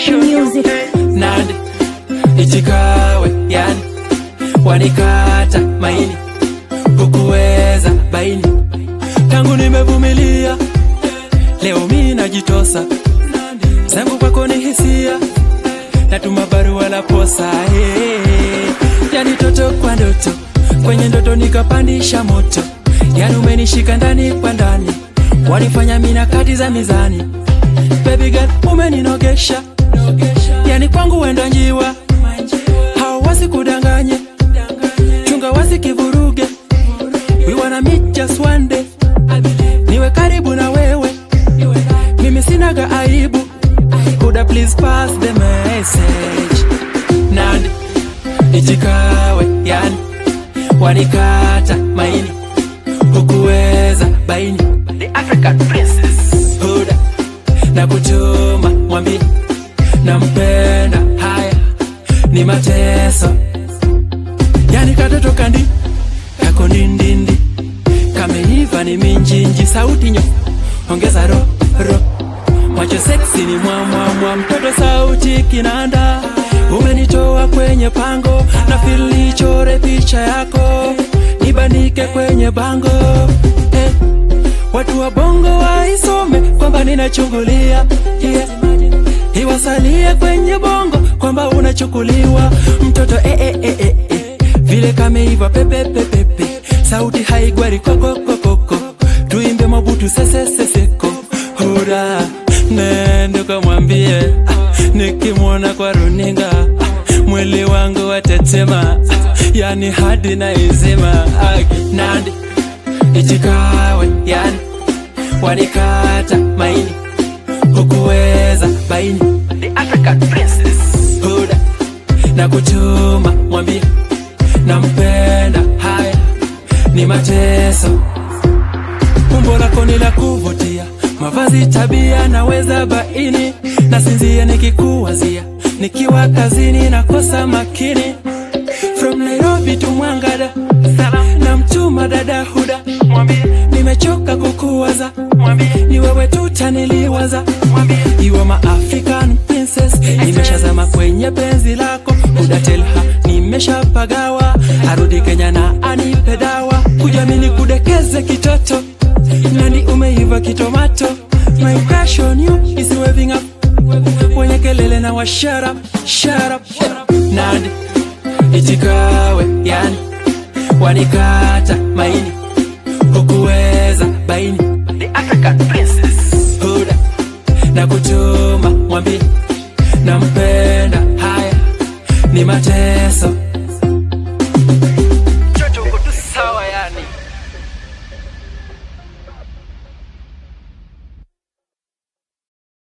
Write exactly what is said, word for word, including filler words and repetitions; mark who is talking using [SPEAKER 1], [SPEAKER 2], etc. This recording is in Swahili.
[SPEAKER 1] Music.
[SPEAKER 2] Nandi ichikawe yani wanikata maini hukuweza baini. Tangu nimevumilia leo mimi najitosa, zangu kwako ni hisia, natuma barua la posa. Hey, yani toto kwa ndoto, kwenye ndoto nikapandisha moto, yani umenishika ndani kwa ndani, wanifanya mina kati za mizani. Baby girl umeninogesha, yani kwangu wendo njiwa, hao wasi kudanganye, chunga wasi kivuruge. We wanna meet just one day, niwe karibu na wewe, mimi sinaga aibu. Could I please pass the message? Nandi ichikawe yani wanikata maini hukuweza baini. The African princess Huda na kuchuma mwambie nampenda, haya ni mateso. Yani katoto kandi kako ndindindi, kameiva ni minjinji, sauti nyo ongeza ro ro, macho sexy ni mwa mwa mwa, mtoto sauti kinanda. Umenitoa kwenye pango na feel nichore picha yako, nibanike kwenye bango. eh. Watu wa bongo waisome kwamba ninachungulia, yeah. Iwasalie kwenye bongo kwamba unachukuliwa mtoto eh eh eh eh, eh. Vile kameiva pepe pepe pepe, sauti haigwari koko koko koko, tuimbe mabutu sese seseko. Hura nende kamwambie, ah, nikimwona kwa runinga, ah, mwili wangu watetema, ah, yani hadi na izima. Nandi ichikawe yani wanikata maini hukuweza baini. The African princess Huda na kuchuma mwambie nampenda, haya ni mateso. Umbo lako ni la kuvutia, mavazi tabia naweza baini, nasinzia nikikuwazia, nikiwa kazini nakosa makini. From Nairobi to Mwangada, salam na mtuma dada Huda, mwambie nimechoka kukuwaza, mwambie ni wewe tu taniliwaza, mwambie you are my African princess. Nimeshazama kwenye penzi lako Huda, tell her nimeshapagawa, arudi Kenya na anipe dawa, kujamini kudekeze kitoto, nani umeiva kitomato. My crush on you is waving up, wenye kelele na wa shut up, shut up, shut up. Nandi ichikawe yani wanikata maini hukuweza baini. The African princess Huda na kuchuma mwambie nampenda, haya ni mateso.